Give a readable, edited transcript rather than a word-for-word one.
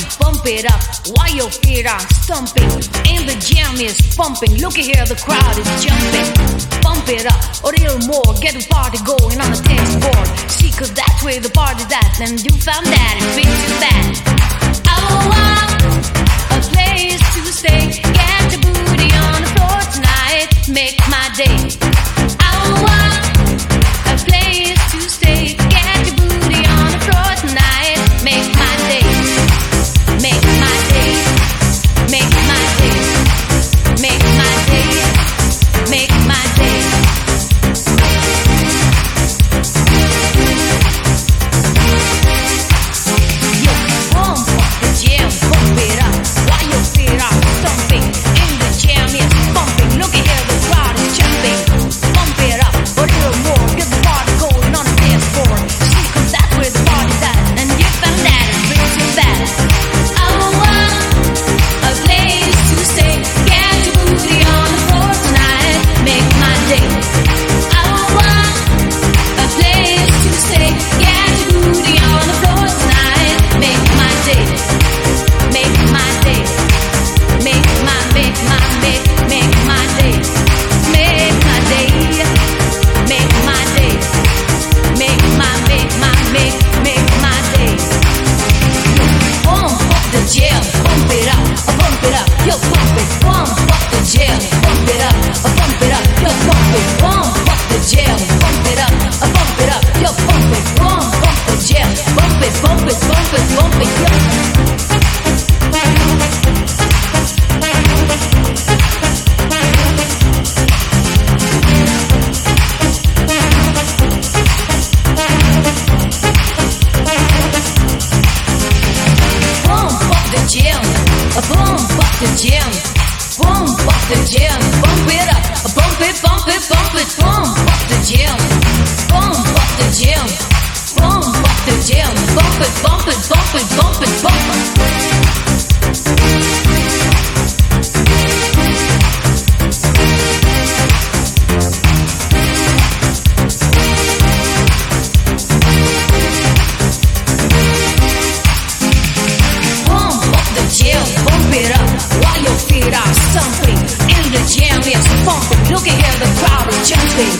bump it up while your feet are stumping. And the jam is pumping. Look at here, the crowd is jumping. Bump it up a little more, get the party going on the dance board. See, cause that's where the party's at, and you found that it makes you fat. I want a place to stay, get your booty on the floor tonight, make my day. I want a place to stay, get your booty on the floor tonight, make my day, make my day, make my day, make my day, make my day. Yo, bump up the jam, bump it up while your feet are stumping. In the jam is bumping. Look at here, the crowd is jumping. Bump it up a little more, get the party going on the dance floor. See, cause that's where the party's at, and you found that it brings you back. I want a place to stay, get your booty on the floor tonight, make my day. I want a place to stay, get your booty on the floor tonight, make my day, make my day, make my day, make my day, make my day, make my day, make my day. Bump up the jam, bump it up, yo bump it, bump up the jam, bump it up, yo bump it, bump up the jam, bump it up, yo bump it, bump up the jam, bump it, bump it, bump it, bump it, yo. Bump up the jam, bump up the jam, bump it up, bump it, bump it, bump it, bump up the jam, bump up the jam, bump up the jam, bump it, bump it, bump it, bump it, bump it. Bump it up while your feet are stumping. In the jam is pumping. Look at here, the crowd is jumping.